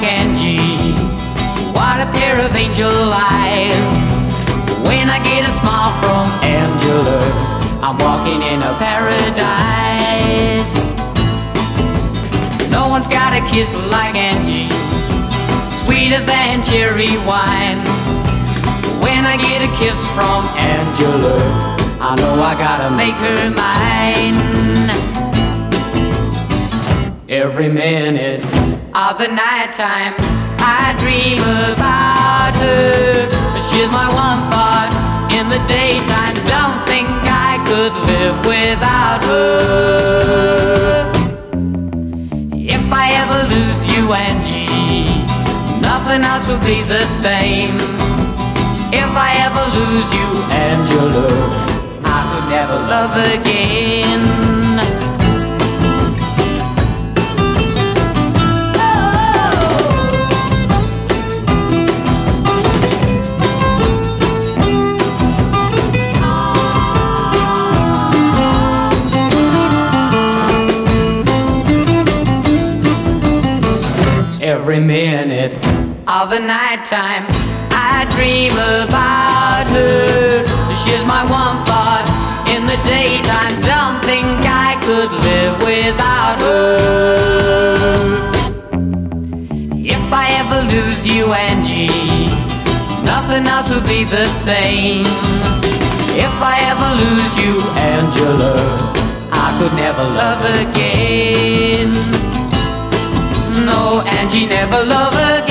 Angie. What a pair of angel eyes. When I get a smile from Angela, I'm walking in a paradise. No one's got a kiss like Angie, sweeter than cherry wine. When I get a kiss from Angela, I know I gotta make her mine. Every minute of the nighttime I dream about her. She's my one thought in the daytime. Don't think I could live without her. If I ever lose you, Angie, nothing else will be the same. If I ever lose you, Angela, I could never love again. Every minute of the nighttime I dream about her. She's my one thought in the daytime. Don't think I could live without her. If I ever lose you, Angie, nothing else will be the same. If I ever lose you, Angela, I could never love again. No, Angie, never love again.